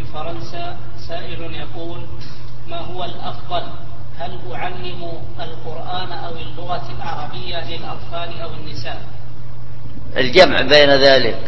فرنسا سائل يقول: ما هو الأفضل، هل أعلم القرآن أو اللغة العربية للأطفال أو النساء؟ الجمع بين ذلك.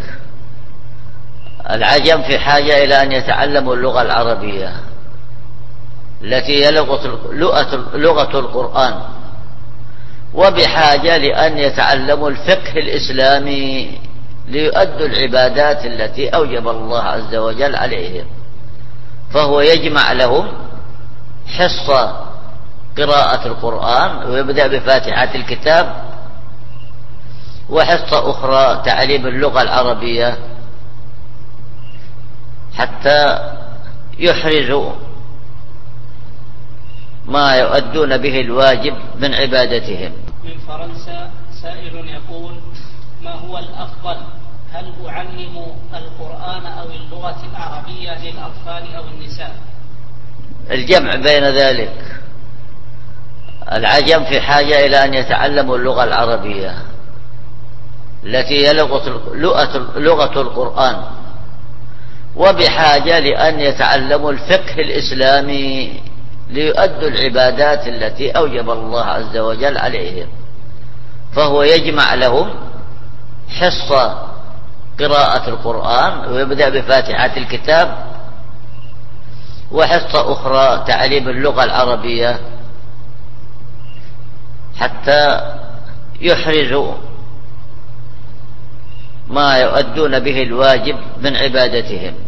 العجم في حاجة إلى أن يتعلموا اللغة العربية التي هي لغة القرآن، وبحاجة لأن يتعلموا الفقه الإسلامي ليؤدوا العبادات التي أوجب الله عز وجل عليهم. فهو يجمع لهم حصة قراءة القرآن ويبدأ بفاتحة الكتاب، وحصة أخرى تعليم اللغة العربية حتى يحرزوا ما يؤدون به الواجب من عبادتهم. من فرنسا سائل يقول: ما هو الأفضل، هل أعلم القرآن أو اللغة العربية للأطفال أو النساء؟ الجمع بين ذلك. العجم في حاجة إلى أن يتعلموا اللغة العربية التي هي لغة القرآن، وبحاجة لأن يتعلموا الفقه الإسلامي ليؤدوا العبادات التي أوجب الله عز وجل عليهم. فهو يجمع لهم حصة قراءة القرآن ويبدأ بفاتحة الكتاب، وحصة أخرى تعليم اللغة العربية حتى يحرزوا ما يؤدون به الواجب من عبادتهم.